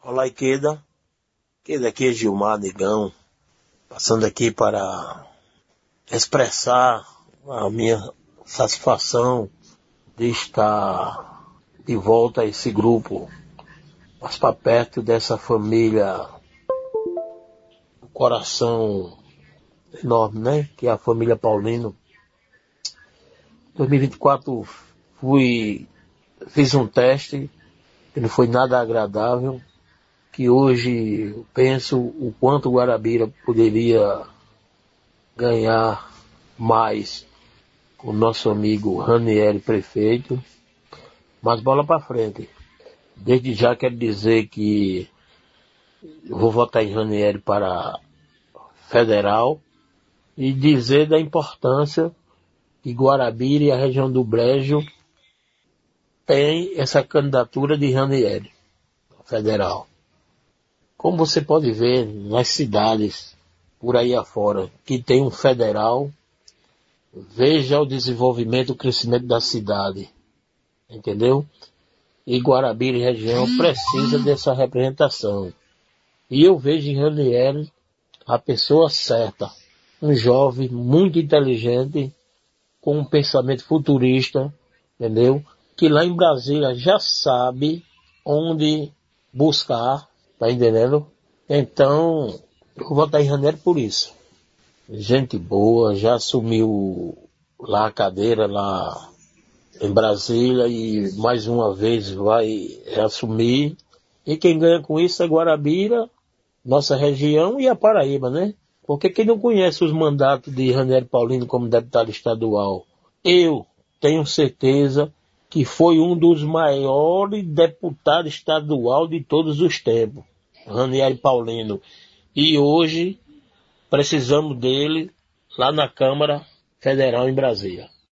Olá, Iqueda. Iqueda, aqui é Gilmar Negão, passando aqui para expressar a minha satisfação de estar de volta a esse grupo, mais para perto dessa família, o coração enorme, né? Que é a família Paulino. Em 2024 fiz um teste, que não foi nada agradável, que hoje eu penso o quanto o Guarabira poderia ganhar mais com o nosso amigo Ranieri prefeito, mas bola para frente. Desde já quero dizer que eu vou votar em Ranieri para federal e dizer da importância que Guarabira e a região do Brejo tem essa candidatura de Ranieri federal. Como você pode ver nas cidades por aí afora que tem um federal, veja o desenvolvimento, o crescimento da cidade, entendeu? E Guarabira e região precisa dessa representação. E eu vejo em Ranieri a pessoa certa, um jovem muito inteligente, com um pensamento futurista, entendeu? Que lá em Brasília já sabe onde buscar, tá entendendo? Então, eu vou votar em Ranieri por isso. Gente boa, já assumiu lá a cadeira lá em Brasília e mais uma vez vai assumir. E quem ganha com isso é Guarabira, nossa região e a Paraíba, né? Porque quem não conhece os mandatos de Ranieri Paulino como deputado estadual, eu tenho certeza que foi um dos maiores deputados estadual de todos os tempos, Ranieri Paulino. E hoje precisamos dele lá na Câmara Federal em Brasília.